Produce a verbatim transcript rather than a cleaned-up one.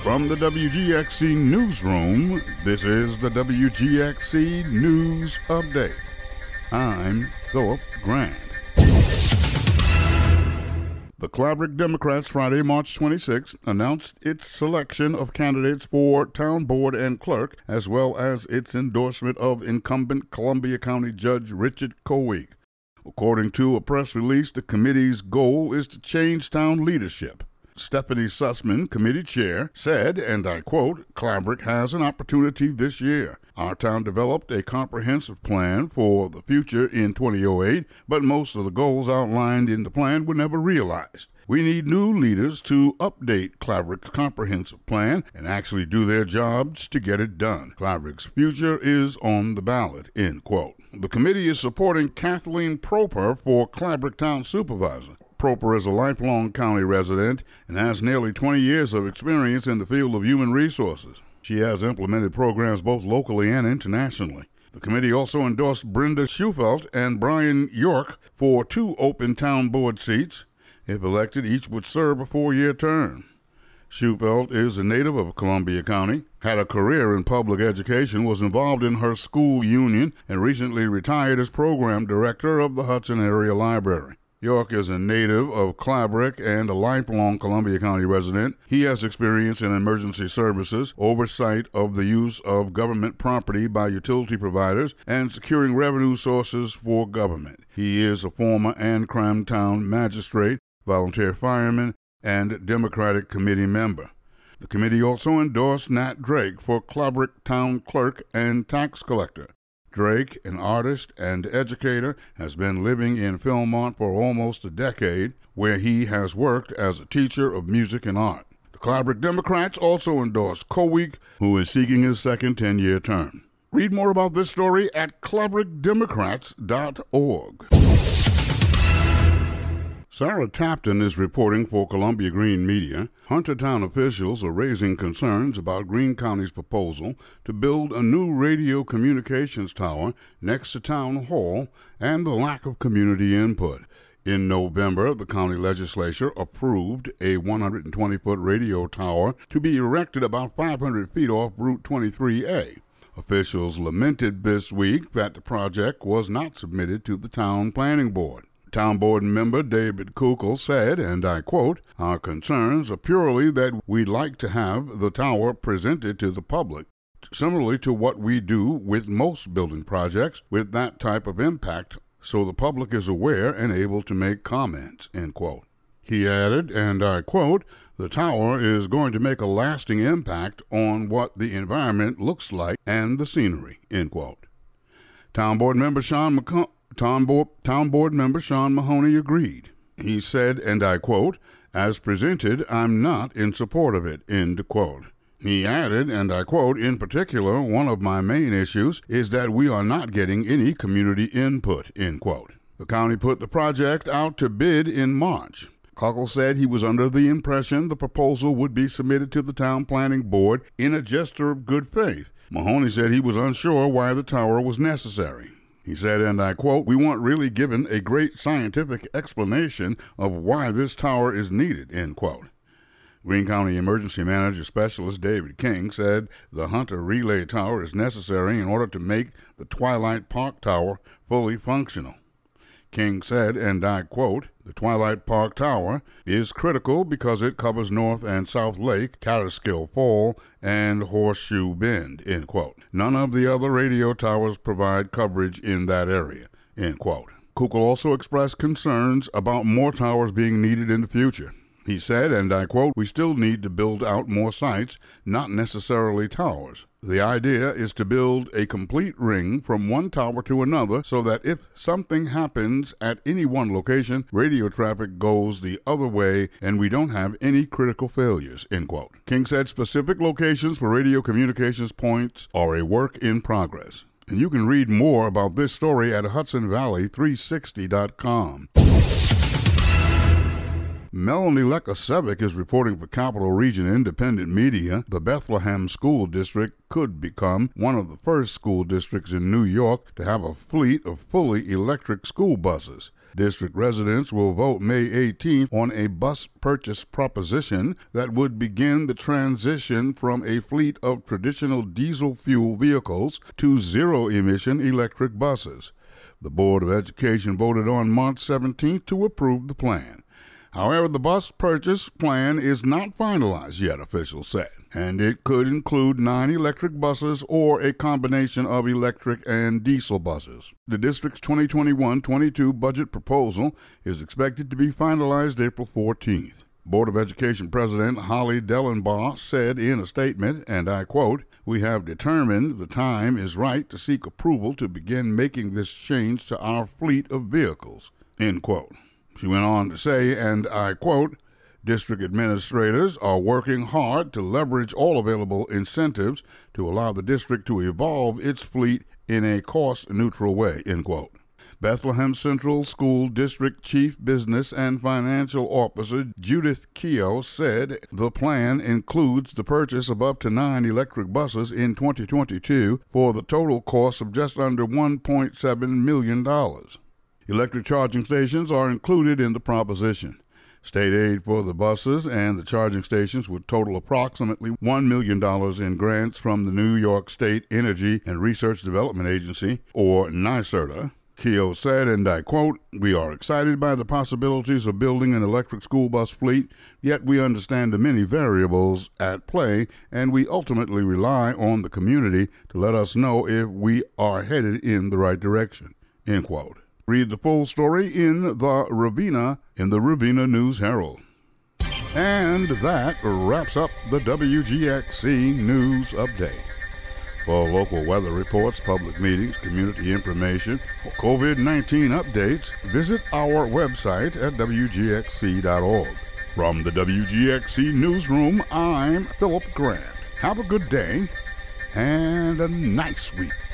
From the W G X C Newsroom, this is the W G X C News Update. I'm Philip Grant. The Claverick Democrats Friday, March twenty-sixth, announced its selection of candidates for town board and clerk, as well as its endorsement of incumbent Columbia County Judge Richard Koenig. According to a press release, the committee's goal is to change town leadership. Stephanie Sussman, committee chair, said, and I quote, "Claverick has an opportunity this year. Our town developed a comprehensive plan for the future in twenty oh eight, but most of the goals outlined in the plan were never realized. We need new leaders to update Claverick's comprehensive plan and actually do their jobs to get it done. Claverick's future is on the ballot," end quote. The committee is supporting Kathleen Proper for Claverick Town Supervisor. Proper is a lifelong county resident and has nearly twenty years of experience in the field of human resources. She has implemented programs both locally and internationally. The committee also endorsed Brenda Schufelt and Brian York for two open town board seats. If elected, each would serve a four-year term. Schufelt is a native of Columbia County, had a career in public education, was involved in her school union, and recently retired as program director of the Hudson Area Library. York is a native of Claverick and a lifelong Columbia County resident. He has experience in emergency services, oversight of the use of government property by utility providers, and securing revenue sources for government. He is a former Ancram Town magistrate, volunteer fireman, and Democratic committee member. The committee also endorsed Nat Drake for Claverick Town Clerk and Tax Collector. Drake, an artist and educator, has been living in Philmont for almost a decade, where he has worked as a teacher of music and art. The Claverick Democrats also endorsed Koenig, who is seeking his second ten-year term. Read more about this story at claverick democrats dot org. Sarah Tapton is reporting for Columbia Green Media. Huntertown officials are raising concerns about Greene County's proposal to build a new radio communications tower next to Town Hall and the lack of community input. In November, the county legislature approved a one hundred twenty foot radio tower to be erected about five hundred feet off Route twenty-three A. Officials lamented this week that the project was not submitted to the town planning board. Town board member David Kukul said, and I quote, "Our concerns are purely that we'd like to have the tower presented to the public, similarly to what we do with most building projects with that type of impact, so the public is aware and able to make comments," end quote. He added, and I quote, "The tower is going to make a lasting impact on what the environment looks like and the scenery," end quote. Town board member Sean McCo- Town board, town board member Sean Mahoney agreed. He said, and I quote, "As presented, I'm not in support of it," end quote. He added, and I quote, "In particular, one of my main issues is that we are not getting any community input," end quote. The county put the project out to bid in March. Kukul said he was under the impression the proposal would be submitted to the town planning board in a gesture of good faith. Mahoney said he was unsure why the tower was necessary. He said, and I quote, "We weren't really given a great scientific explanation of why this tower is needed," end quote. Greene County Emergency Manager Specialist David King said the Hunter Relay Tower is necessary in order to make the Twilight Park Tower fully functional. King said, and I quote, "The Twilight Park Tower is critical because it covers North and South Lake, Catskill Fall, and Horseshoe Bend," end quote. "None of the other radio towers provide coverage in that area," end quote. Kukul also expressed concerns about more towers being needed in the future. He said, and I quote, "We still need to build out more sites, not necessarily towers. The idea is to build a complete ring from one tower to another so that if something happens at any one location, radio traffic goes the other way and we don't have any critical failures," end quote. King said specific locations for radio communications points are a work in progress. And you can read more about this story at hudson valley three sixty dot com. Melanie Lekasevic is reporting for Capital Region Independent Media. The Bethlehem School District could become one of the first school districts in New York to have a fleet of fully electric school buses. District residents will vote May eighteenth on a bus purchase proposition that would begin the transition from a fleet of traditional diesel fuel vehicles to zero-emission electric buses. The Board of Education voted on March seventeenth to approve the plan. However, the bus purchase plan is not finalized yet, officials said, and it could include nine electric buses or a combination of electric and diesel buses. The district's twenty twenty-one twenty-two budget proposal is expected to be finalized April fourteenth. Board of Education President Holly Dellenbaugh said in a statement, and I quote, "We have determined the time is right to seek approval to begin making this change to our fleet of vehicles," end quote. She went on to say, and I quote, "District administrators are working hard to leverage all available incentives to allow the district to evolve its fleet in a cost-neutral way," end quote. Bethlehem Central School District Chief Business and Financial Officer Judith Keogh said the plan includes the purchase of up to nine electric buses in twenty twenty-two for the total cost of just under one point seven million dollars. Electric charging stations are included in the proposition. State aid for the buses and the charging stations would total approximately one million dollars in grants from the New York State Energy and Research Development Agency, or NYSERDA. Keogh said, and I quote, "We are excited by the possibilities of building an electric school bus fleet, yet we understand the many variables at play, and we ultimately rely on the community to let us know if we are headed in the right direction," end quote. Read the full story in the Ravenna in the Ravenna News Herald. And that wraps up the W G X C News Update. For local weather reports, public meetings, community information, or COVID nineteen updates, visit our website at W G X C dot org. From the W G X C Newsroom, I'm Philip Grant. Have a good day and a nice week.